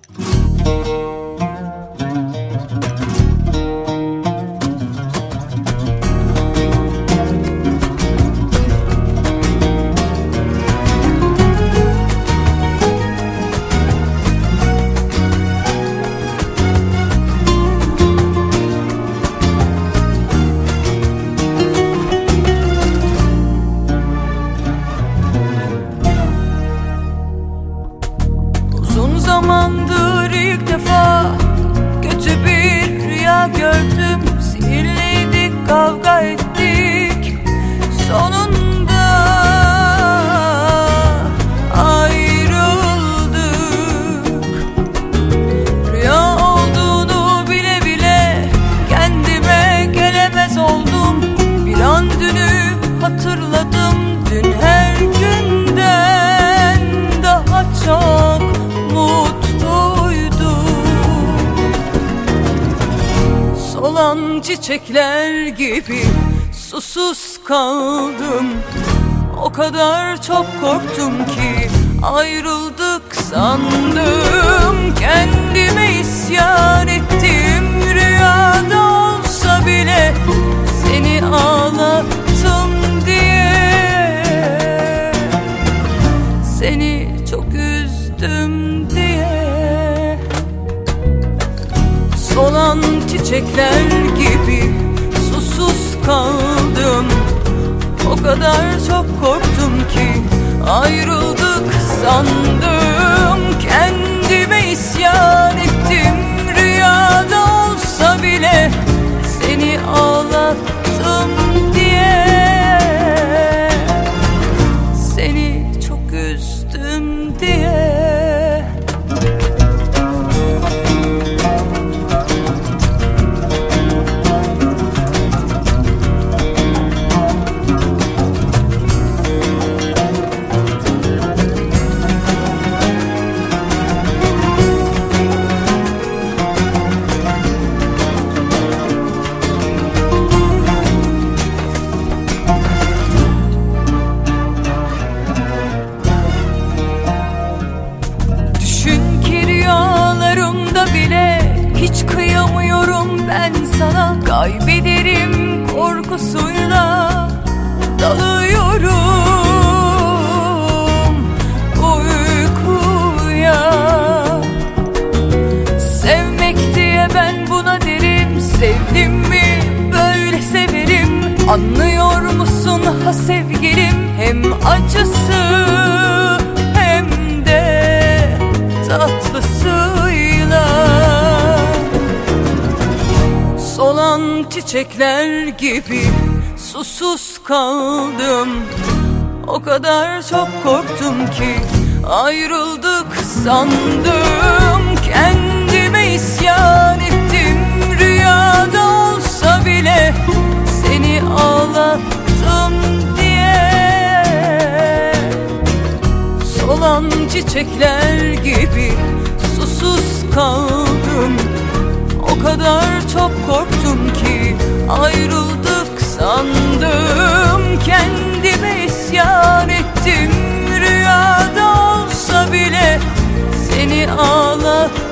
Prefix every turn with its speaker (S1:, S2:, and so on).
S1: Uzun zamandır ilk defa kötü bir rüya gördüm. Sinirliydik, kavga ettik, sonunda ayrıldık. Rüya olduğunu bile bile kendime gelemez oldum. Bir an dünü hatırladım, dün her günden daha çok mutluydum. Solan çiçekler gibi susuz kaldım. O kadar çok korktum ki ayrıldık sandım. Kendime isyan ettim, rüyada olsa bile seni ağlattım diye. Seni çok üzdüm diye. Solan çiçekler gibi susuz kaldım. O kadar çok korktum ki ayrıldık sandım. Kendime isyan ettim, rüyada olsa bile seni ağlattım diye. Seni çok üzdüm diye. Hiç kıyamıyorum ben sana, kaybederim korkusuyla dalıyorum uykuya. Sevmek diye ben buna derim, sevdim mi böyle severim. Anlıyor musun ha sevgilim, hem acısı hem de tatlısıyla. Solan çiçekler gibi susuz kaldım. O kadar çok korktum ki ayrıldık sandım. Kendime isyan ettim, rüyada olsa bile seni ağlattım diye. Solan çiçekler gibi susuz kaldım. O kadar çok korktum ki ayrıldık sandım. Kendime isyan ettim, rüyada olsa bile seni ağlattım